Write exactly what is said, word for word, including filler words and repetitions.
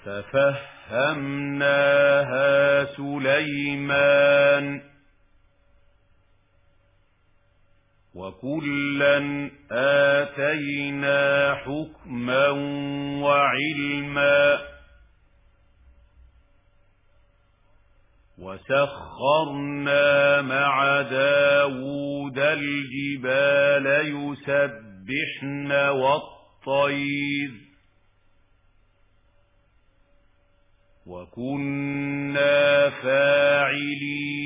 ففهمناها سليمان وكلا آتينا حكما وعلما وسخرنا مع داود الجبال يسبحن والطير وكنا فاعلين